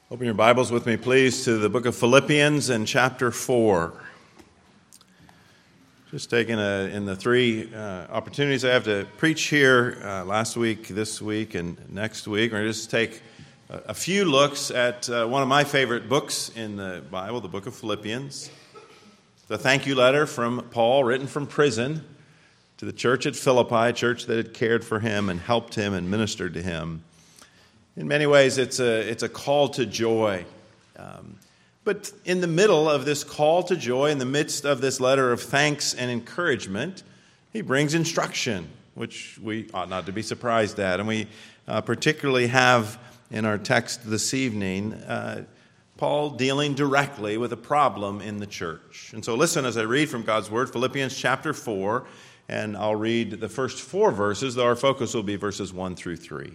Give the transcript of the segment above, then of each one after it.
Open your Bibles with me, please, to the book of Philippians and chapter 4. Just taking in the three opportunities I have to preach here last week, this week, and next week. We're going to just take a few looks at one of my favorite books in the Bible, the book of Philippians. The thank you letter from Paul, written from prison to the church at Philippi, a church that had cared for him and helped him and ministered to him. In many ways, it's a call to joy. But in the middle of this call to joy, in the midst of this letter of thanks and encouragement, he brings instruction, which we ought not to be surprised at. And we particularly have in our text this evening, Paul dealing directly with a problem in the church. And so listen as I read from God's Word, Philippians chapter 4, and I'll read the first 4 verses, though our focus will be verses 1 through 3.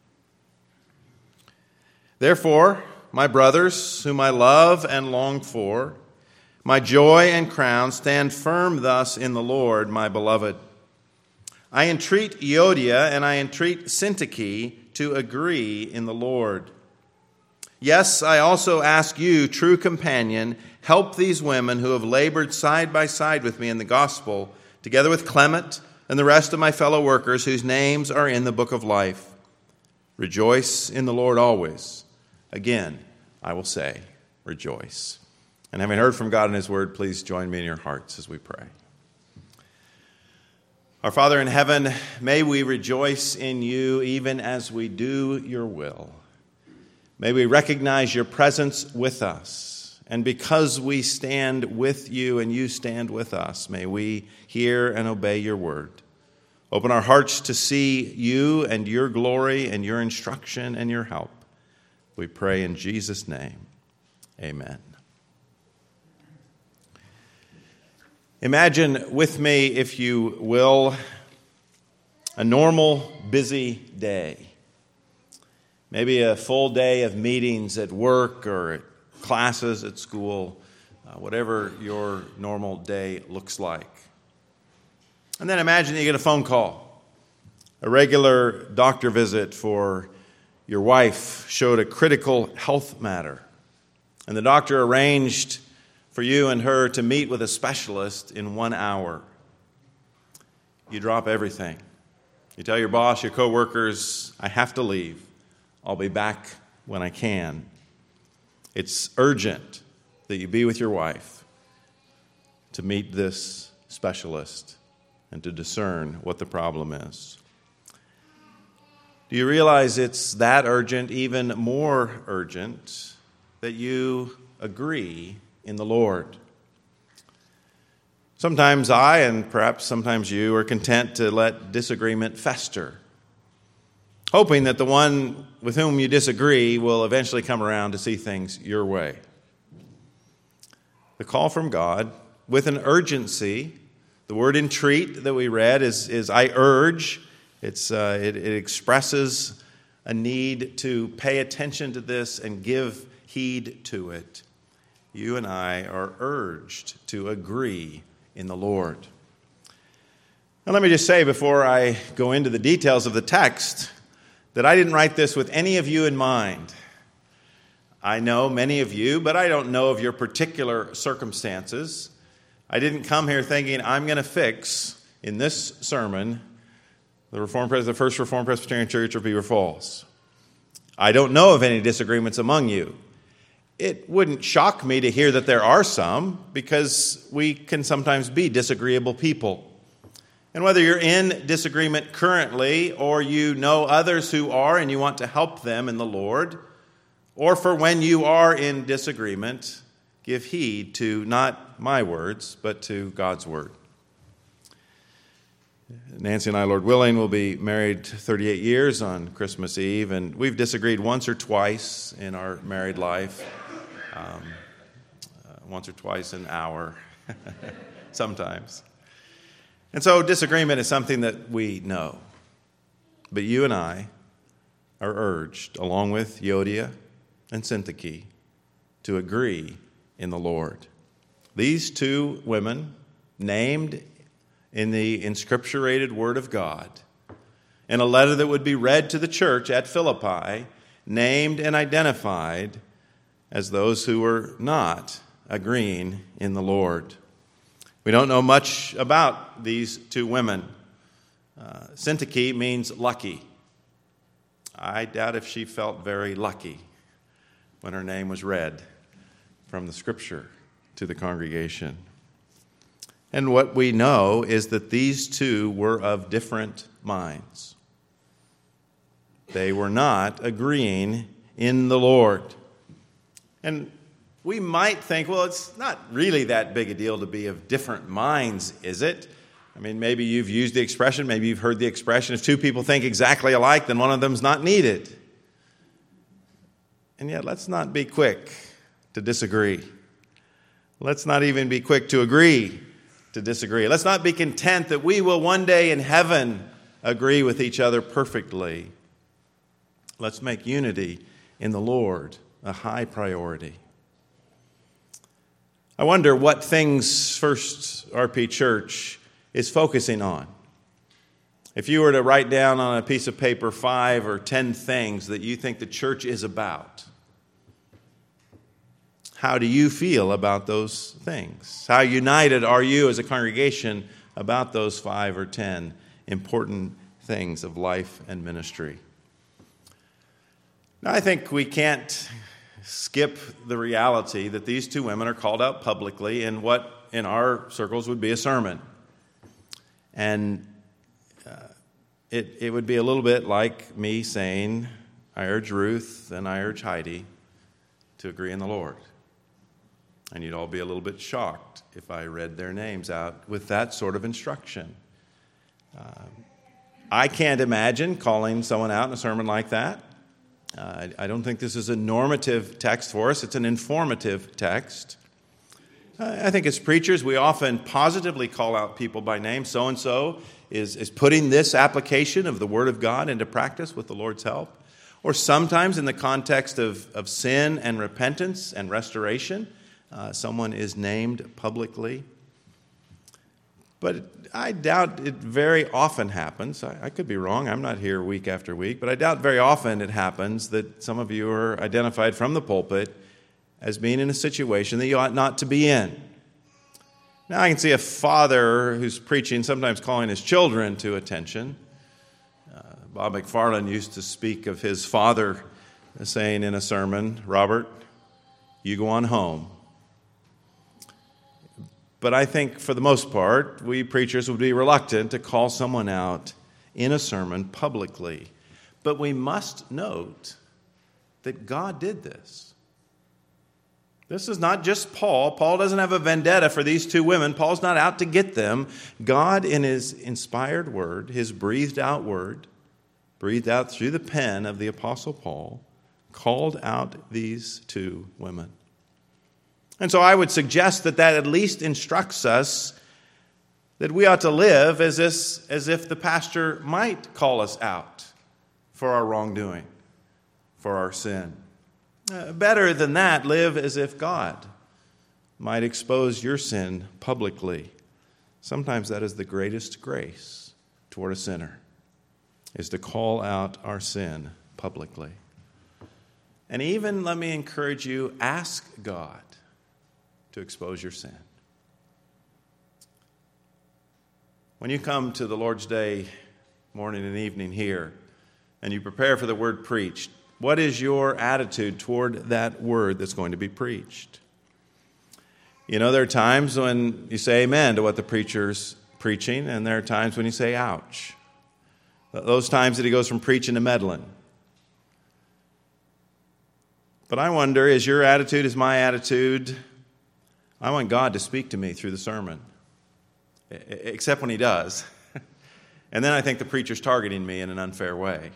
Therefore, my brothers, whom I love and long for, my joy and crown, stand firm thus in the Lord, my beloved. I entreat Euodia and I entreat Syntyche to agree in the Lord. Yes, I also ask you, true companion, help these women who have labored side by side with me in the gospel, together with Clement and the rest of my fellow workers whose names are in the book of life. Rejoice in the Lord always. Again, I will say, rejoice. And having heard from God in His Word, please join me in your hearts as we pray. Our Father in heaven, may we rejoice in you even as we do your will. May we recognize your presence with us. And because we stand with you and you stand with us, may we hear and obey your word. Open our hearts to see you and your glory and your instruction and your help. We pray in Jesus' name. Amen. Imagine with me, if you will, a normal, busy day. Maybe a full day of meetings at work or at classes at school, whatever your normal day looks like. And then imagine you get a phone call, a regular doctor visit for your wife showed a critical health matter, and the doctor arranged for you and her to meet with a specialist in 1 hour. You drop everything. You tell your boss, your coworkers, I have to leave. I'll be back when I can. It's urgent that you be with your wife to meet this specialist and to discern what the problem is. Do you realize it's that urgent, even more urgent, that you agree in the Lord? Sometimes I, and perhaps sometimes you, are content to let disagreement fester, hoping that the one with whom you disagree will eventually come around to see things your way. The call from God, with an urgency, the word entreat that we read is I urge. It expresses a need to pay attention to this and give heed to it. You and I are urged to agree in the Lord. Now let me just say before I go into the details of the text that I didn't write this with any of you in mind. I know many of you, but I don't know of your particular circumstances. I didn't come here thinking I'm going to fix in this sermon the First Reformed Presbyterian Church of Beaver Falls. I don't know of any disagreements among you. It wouldn't shock me to hear that there are some, because we can sometimes be disagreeable people. And whether you're in disagreement currently, or you know others who are and you want to help them in the Lord, or for when you are in disagreement, give heed to not my words, but to God's word. Nancy and I, Lord willing, will be married 38 years on Christmas Eve, and we've disagreed once or twice in our married life, once or twice an hour, sometimes. And so disagreement is something that we know. But you and I are urged, along with Euodia and Syntyche, to agree in the Lord. These two women, named in the inscripturated Word of God, in a letter that would be read to the church at Philippi, named and identified as those who were not agreeing in the Lord. We don't know much about these two women. Syntyche means lucky. I doubt if she felt very lucky when her name was read from the Scripture to the congregation. And what we know is that these two were of different minds. They were not agreeing in the Lord. And we might think, well, it's not really that big a deal to be of different minds, is it? I mean, maybe you've used the expression, maybe you've heard the expression, if two people think exactly alike, then one of them's not needed. And yet, let's not be quick to disagree. Let's not even be quick to agree to disagree. Let's not be content that we will one day in heaven agree with each other perfectly. Let's make unity in the Lord a high priority. I wonder what things First RP Church is focusing on. If you were to write down on a piece of paper 5 or 10 things that you think the church is about, how do you feel about those things? How united are you as a congregation about those 5 or 10 important things of life and ministry? Now, I think we can't skip the reality that these two women are called out publicly in what in our circles would be a sermon. And it would be a little bit like me saying, I urge Ruth and I urge Heidi to agree in the Lord. And you'd all be a little bit shocked if I read their names out with that sort of instruction. I can't imagine calling someone out in a sermon like that. I don't think this is a normative text for us. It's an informative text. I think as preachers, we often positively call out people by name. So-and-so is putting this application of the Word of God into practice with the Lord's help. Or sometimes in the context of sin and repentance and restoration, someone is named publicly. But I doubt it very often happens. I could be wrong. I'm not here week after week. But I doubt very often it happens that some of you are identified from the pulpit as being in a situation that you ought not to be in. Now, I can see a father who's preaching, sometimes calling his children to attention. Bob McFarland used to speak of his father saying in a sermon, Robert, you go on home. But I think for the most part, we preachers would be reluctant to call someone out in a sermon publicly. But we must note that God did this. This is not just Paul. Paul doesn't have a vendetta for these two women. Paul's not out to get them. God, in his inspired word, his breathed out word, breathed out through the pen of the Apostle Paul, called out these two women. And so I would suggest that at least instructs us that we ought to live as if the pastor might call us out for our wrongdoing, for our sin. Better than that, live as if God might expose your sin publicly. Sometimes that is the greatest grace toward a sinner, is to call out our sin publicly. And even, let me encourage you, ask God to expose your sin. When you come to the Lord's Day morning and evening here, and you prepare for the word preached, what is your attitude toward that word that's going to be preached? You know, there are times when you say amen to what the preacher's preaching, and there are times when you say ouch. Those times that he goes from preaching to meddling. But I wonder, is your attitude, is my attitude, I want God to speak to me through the sermon, except when he does. And then I think the preacher's targeting me in an unfair way.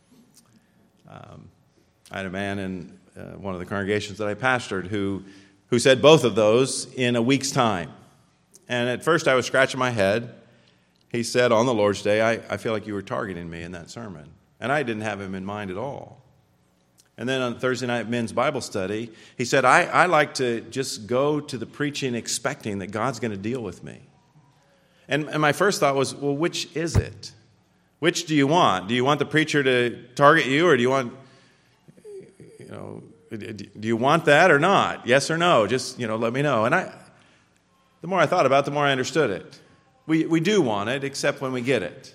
I had a man in one of the congregations that I pastored who said both of those in a week's time. And at first I was scratching my head. He said on the Lord's Day, I feel like you were targeting me in that sermon. And I didn't have him in mind at all. And then on Thursday night men's Bible study, he said, I like to just go to the preaching expecting that God's going to deal with me. And my first thought was, well, which is it? Which do you want? Do you want the preacher to target you, or do you want, Do you want that or not? Yes or no? Just, let me know. And the more I thought about it, the more I understood it. We do want it, except when we get it.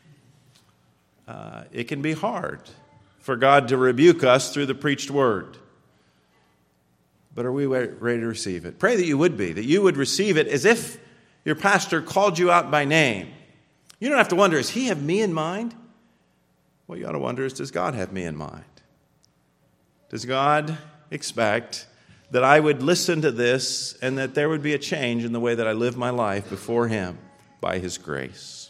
It can be hard for God to rebuke us through the preached word. But are we ready to receive it? Pray that you would be, that you would receive it as if your pastor called you out by name. You don't have to wonder, does he have me in mind? What you ought to wonder is, does God have me in mind? Does God expect that I would listen to this and that there would be a change in the way that I live my life before him by his grace?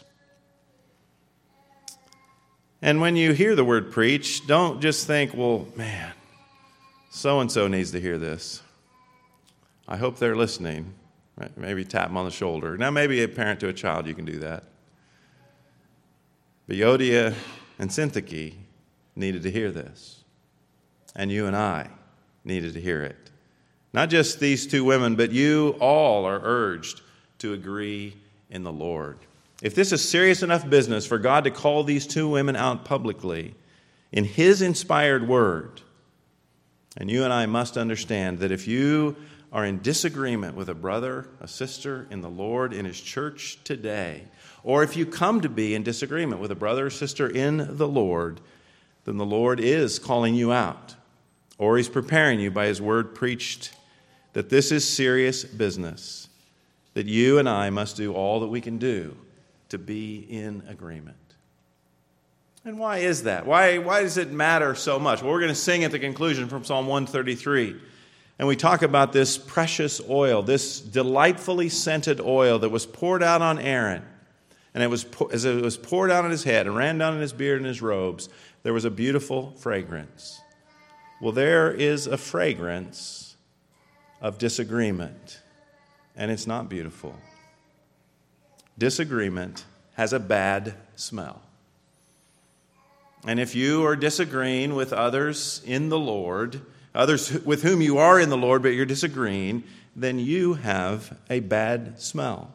And when you hear the word preach, don't just think, well, man, so-and-so needs to hear this. I hope they're listening. Maybe tap them on the shoulder. Now, maybe a parent to a child, you can do that. But Euodia and Syntyche needed to hear this. And you and I needed to hear it. Not just these two women, but you all are urged to agree in the Lord. If this is serious enough business for God to call these two women out publicly in his inspired word, and you and I must understand that if you are in disagreement with a brother, a sister in the Lord, in his church today, or if you come to be in disagreement with a brother or sister in the Lord, then the Lord is calling you out, or he's preparing you by his word preached, that this is serious business, that you and I must do all that we can do to be in agreement. And why is that? Why does it matter so much? Well, we're going to sing at the conclusion from Psalm 133. And we talk about this precious oil, this delightfully scented oil that was poured out on Aaron. And as it was poured out on his head and ran down in his beard and his robes, there was a beautiful fragrance. Well, there is a fragrance of disagreement, and it's not beautiful. Disagreement has a bad smell. And if you are disagreeing with others in the Lord, others with whom you are in the Lord, but you're disagreeing, then you have a bad smell.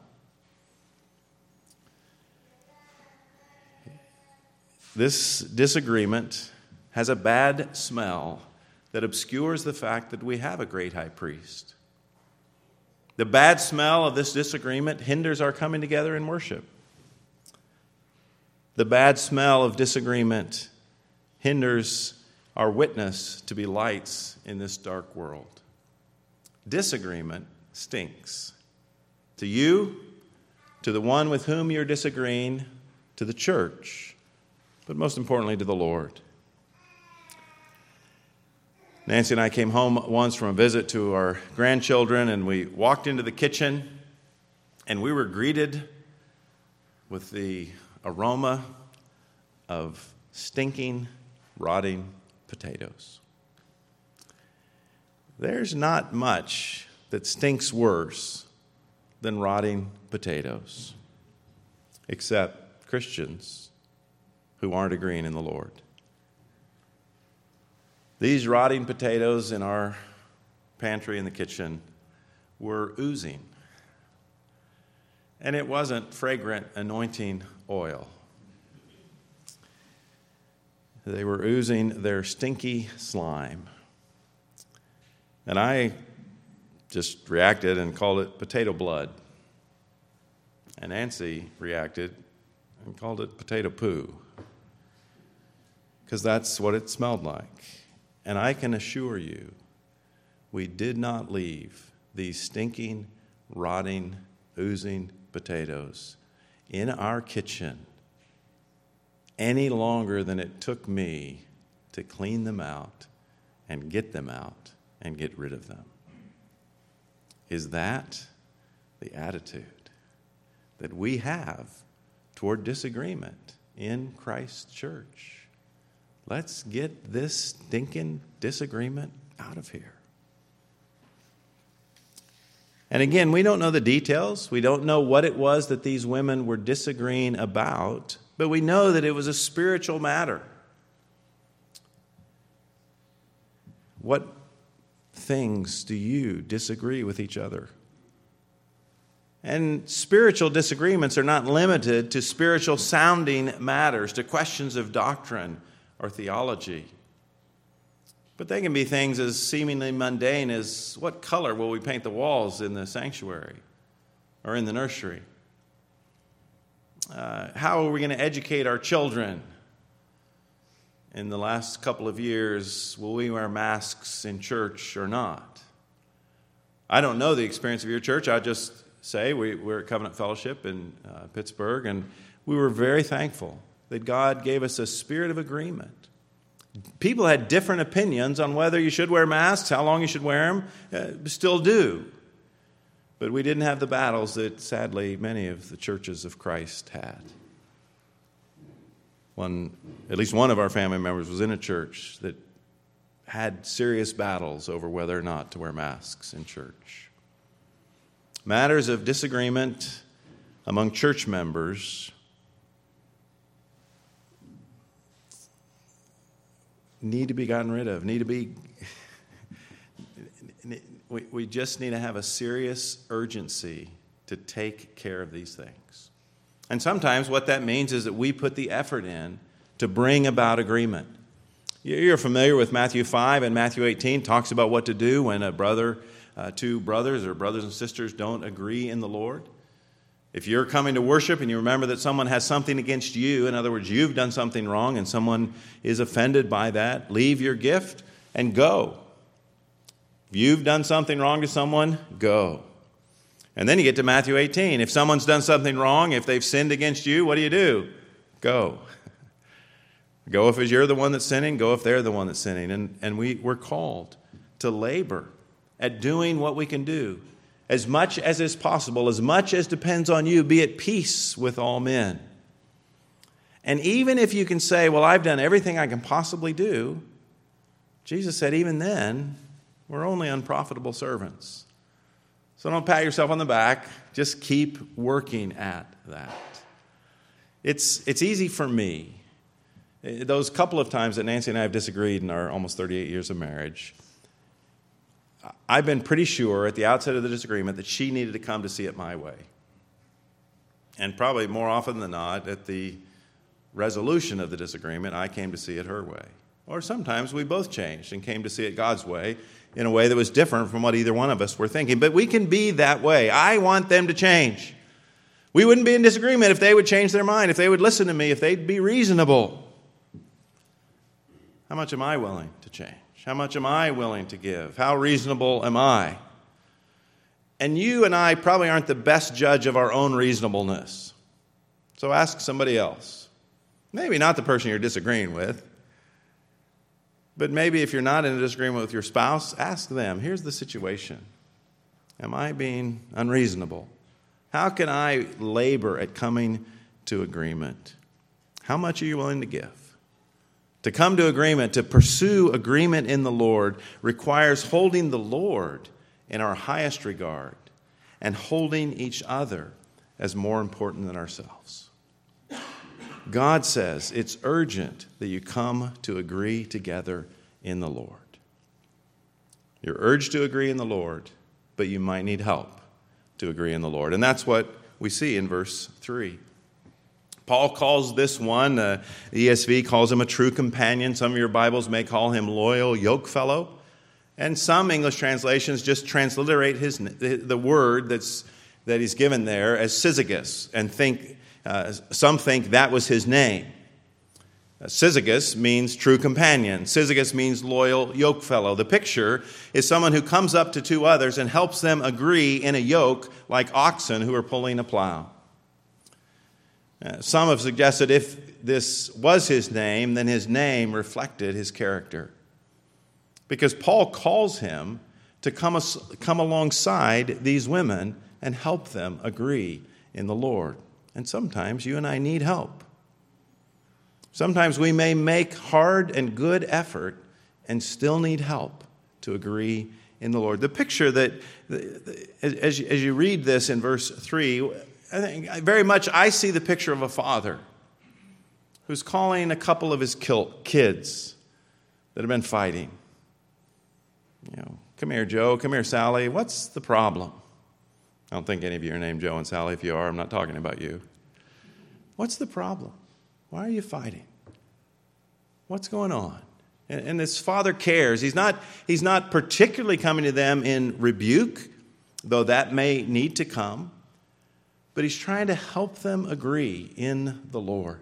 This disagreement has a bad smell that obscures the fact that we have a great high priest. The bad smell of this disagreement hinders our coming together in worship. The bad smell of disagreement hinders our witness to be lights in this dark world. Disagreement stinks. To you, to the one with whom you're disagreeing, to the church, but most importantly to the Lord. Nancy and I came home once from a visit to our grandchildren, and we walked into the kitchen, and we were greeted with the aroma of stinking, rotting potatoes. There's not much that stinks worse than rotting potatoes, except Christians who aren't agreeing in the Lord. These rotting potatoes in our pantry in the kitchen were oozing. And it wasn't fragrant anointing oil. They were oozing their stinky slime. And I just reacted and called it potato blood. And Nancy reacted and called it potato poo, because that's what it smelled like. And I can assure you, we did not leave these stinking, rotting, oozing potatoes in our kitchen any longer than it took me to clean them out and get them out and get rid of them. Is that the attitude that we have toward disagreement in Christ's church? Let's get this stinking disagreement out of here. And again, we don't know the details. We don't know what it was that these women were disagreeing about, but we know that it was a spiritual matter. What things do you disagree with each other? And spiritual disagreements are not limited to spiritual sounding matters, to questions of doctrine or theology. But they can be things as seemingly mundane as what color will we paint the walls in the sanctuary or in the nursery? How are we going to educate our children? In the last couple of years, will we wear masks in church or not? I don't know the experience of your church. I'll just say we're at Covenant Fellowship in Pittsburgh, and we were very thankful that God gave us a spirit of agreement. People had different opinions on whether you should wear masks, how long you should wear them, still do. But we didn't have the battles that, sadly, many of the churches of Christ had. At least one of our family members was in a church that had serious battles over whether or not to wear masks in church. Matters of disagreement among church members need to be gotten rid of, we just need to have a serious urgency to take care of these things. And sometimes what that means is that we put the effort in to bring about agreement. You're familiar with Matthew 5 and Matthew 18 talks about what to do when two brothers or brothers and sisters don't agree in the Lord. If you're coming to worship and you remember that someone has something against you, in other words, you've done something wrong and someone is offended by that, leave your gift and go. If you've done something wrong to someone, go. And then you get to Matthew 18. If someone's done something wrong, if they've sinned against you, what do? Go. Go if you're the one that's sinning. Go if they're the one that's sinning. And we're called to labor at doing what we can do. As much as is possible, as much as depends on you, be at peace with all men. And even if you can say, well, I've done everything I can possibly do, Jesus said, even then, we're only unprofitable servants. So don't pat yourself on the back. Just keep working at that. It's easy for me. Those couple of times that Nancy and I have disagreed in our almost 38 years of marriage, I've been pretty sure at the outset of the disagreement that she needed to come to see it my way. And probably more often than not, at the resolution of the disagreement, I came to see it her way. Or sometimes we both changed and came to see it God's way in a way that was different from what either one of us were thinking. But we can be that way. I want them to change. We wouldn't be in disagreement if they would change their mind, if they would listen to me, if they'd be reasonable. How much am I willing to change? How much am I willing to give? How reasonable am I? And you and I probably aren't the best judge of our own reasonableness. So ask somebody else. Maybe not the person you're disagreeing with. But maybe if you're not in a disagreement with your spouse, ask them, here's the situation. Am I being unreasonable? How can I labor at coming to agreement? How much are you willing to give? To come to agreement, to pursue agreement in the Lord, requires holding the Lord in our highest regard and holding each other as more important than ourselves. God says it's urgent that you come to agree together in the Lord. You're urged to agree in the Lord, but you might need help to agree in the Lord. And that's what we see in verse 3. Paul calls this one, the ESV calls him a true companion. Some of your Bibles may call him loyal yokefellow. And some English translations just transliterate the word that he's given there as Syzygus and some think that was his name. Syzygus means true companion. Syzygus means loyal yokefellow. The picture is someone who comes up to two others and helps them agree in a yoke like oxen who are pulling a plow. Some have suggested if this was his name, then his name reflected his character. Because Paul calls him to come alongside these women and help them agree in the Lord. And sometimes you and I need help. Sometimes we may make hard and good effort and still need help to agree in the Lord. The picture that, as you read this in verse 3, I think very much I see the picture of a father who's calling a couple of his kids that have been fighting. Come here, Joe. Come here, Sally. What's the problem? I don't think any of you are named Joe and Sally. If you are, I'm not talking about you. What's the problem? Why are you fighting? What's going on? And this Father cares. He's not particularly coming to them in rebuke, though that may need to come. But he's trying to help them agree in the Lord.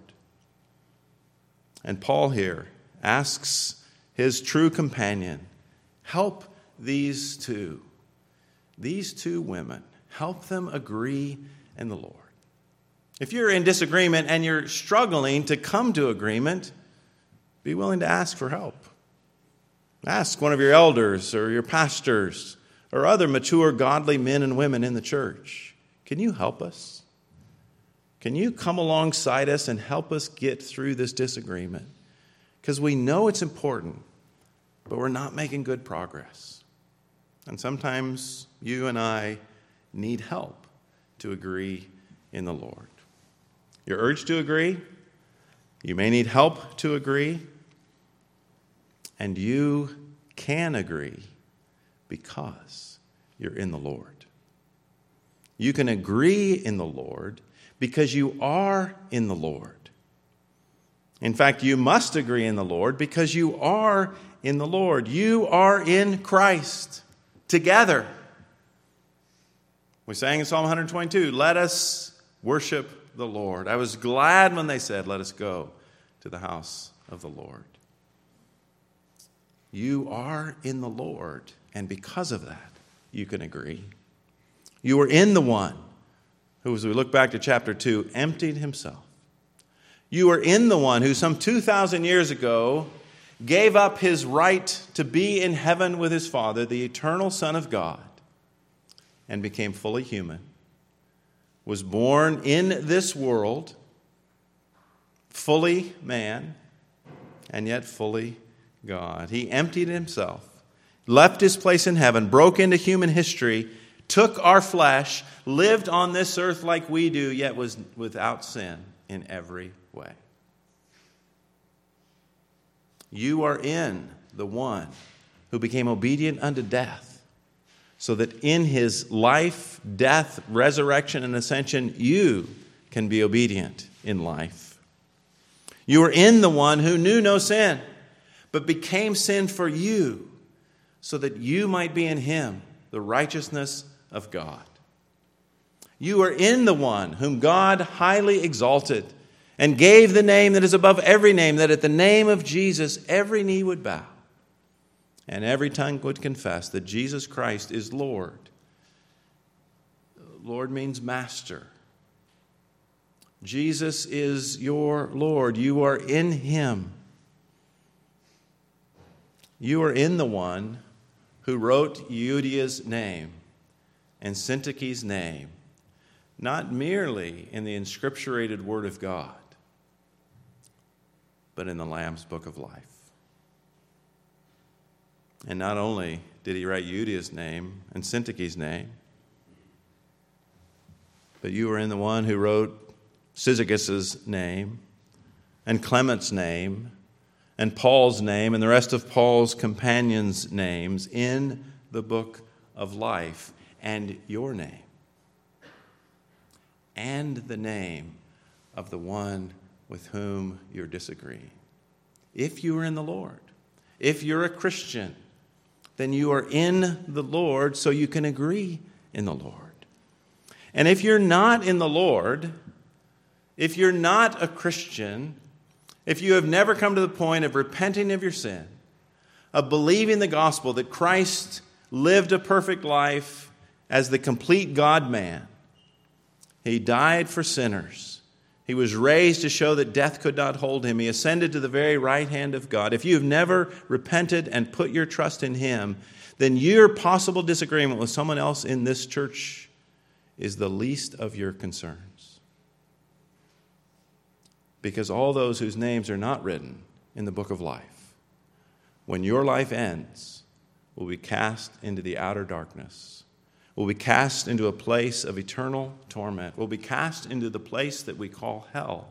And Paul here asks his true companion, help these two women, help them agree in the Lord. If you're in disagreement and you're struggling to come to agreement, be willing to ask for help. Ask one of your elders or your pastors or other mature, godly men and women in the church. Can you help us? Can you come alongside us and help us get through this disagreement? Because we know it's important, but we're not making good progress. And sometimes you and I need help to agree in the Lord. You're urged to agree. You may need help to agree. And you can agree because you're in the Lord. You can agree in the Lord because you are in the Lord. In fact, you must agree in the Lord because you are in the Lord. You are in Christ together. We sang in Psalm 122, let us worship the Lord. I was glad when they said, let us go to the house of the Lord. You are in the Lord, and because of that, you can agree. You are in the one who, as we look back to chapter 2, emptied himself. You are in the one who some 2,000 years ago gave up his right to be in heaven with his Father, the eternal Son of God, and became fully human, was born in this world, fully man, and yet fully God. He emptied himself, left his place in heaven, broke into human history, took our flesh, lived on this earth like we do, yet was without sin in every way. You are in the one who became obedient unto death, so that in his life, death, resurrection, and ascension, you can be obedient in life. You are in the one who knew no sin, but became sin for you, so that you might be in him, the righteousness of God. You are in the one whom God highly exalted and gave the name that is above every name, that at the name of Jesus every knee would bow and every tongue would confess that Jesus Christ is Lord. Lord means master. Jesus is your Lord. You are in him. You are in the one who wrote Euodia's name and Syntyche's name, not merely in the inscripturated Word of God, but in the Lamb's Book of Life. And not only did he write Euodia's name and Syntyche's name, but you are in the one who wrote Syzygus' name and Clement's name and Paul's name and the rest of Paul's companions' names in the book of life, and your name, and the name of the one with whom you're disagreeing. If you are in the Lord, if you're a Christian, then you are in the Lord, so you can agree in the Lord. And if you're not in the Lord, if you're not a Christian, if you have never come to the point of repenting of your sin, of believing the gospel that Christ lived a perfect life as the complete God-man, he died for sinners, he was raised to show that death could not hold him, he ascended to the very right hand of God. If you have never repented and put your trust in him, then your possible disagreement with someone else in this church is the least of your concerns. Because all those whose names are not written in the book of life, when your life ends, will be cast into the outer darkness, will be cast into a place of eternal torment, will be cast into the place that we call hell.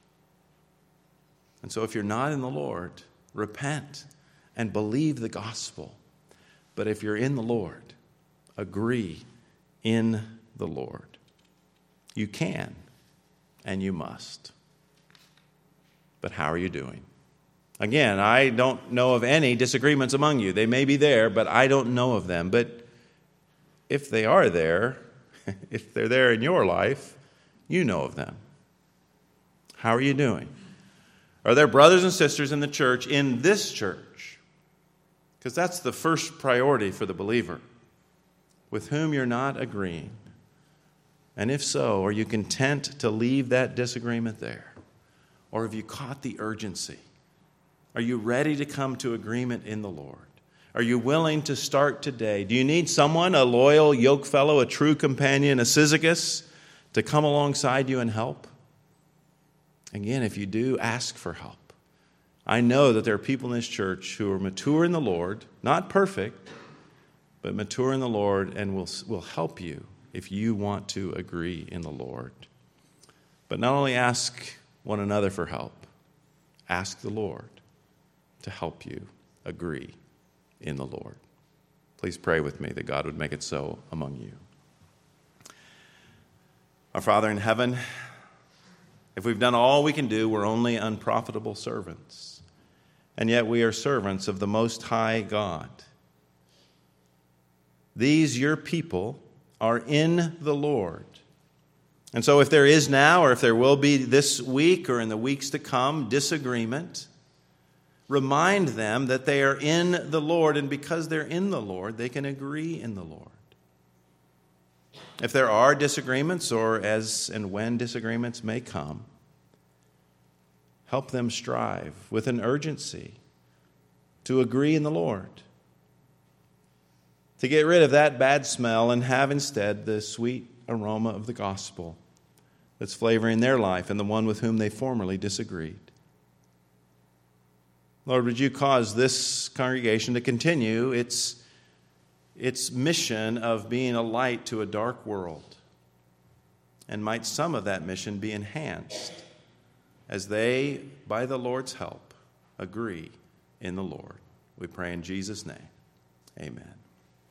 And so if you're not in the Lord, repent and believe the gospel. But if you're in the Lord, agree in the Lord. You can and you must. But how are you doing? Again, I don't know of any disagreements among you. They may be there, but I don't know of them. But if they are there, if they're there in your life, you know of them. How are you doing? Are there brothers and sisters in the church, in this church? Because that's the first priority for the believer, with whom you're not agreeing. And if so, are you content to leave that disagreement there? Or have you caught the urgency? Are you ready to come to agreement in the Lord? Are you willing to start today? Do you need someone, a loyal yoke fellow, a true companion, a Syzygus, to come alongside you and help? Again, if you do, ask for help. I know that there are people in this church who are mature in the Lord, not perfect, but mature in the Lord, and will help you if you want to agree in the Lord. But not only ask one another for help, ask the Lord to help you agree in the Lord. Please pray with me that God would make it so among you. Our Father in heaven, if we've done all we can do, we're only unprofitable servants. And yet we are servants of the Most High God. These, your people, are in the Lord. And so if there is now, or if there will be this week or in the weeks to come, disagreement, remind them that they are in the Lord, and because they're in the Lord, they can agree in the Lord. If there are disagreements, or as and when disagreements may come, help them strive with an urgency to agree in the Lord, to get rid of that bad smell and have instead the sweet aroma of the gospel that's flavoring their life and the one with whom they formerly disagreed. Lord, would you cause this congregation to continue its mission of being a light to a dark world? And might some of that mission be enhanced as they, by the Lord's help, agree in the Lord. We pray in Jesus' name. Amen.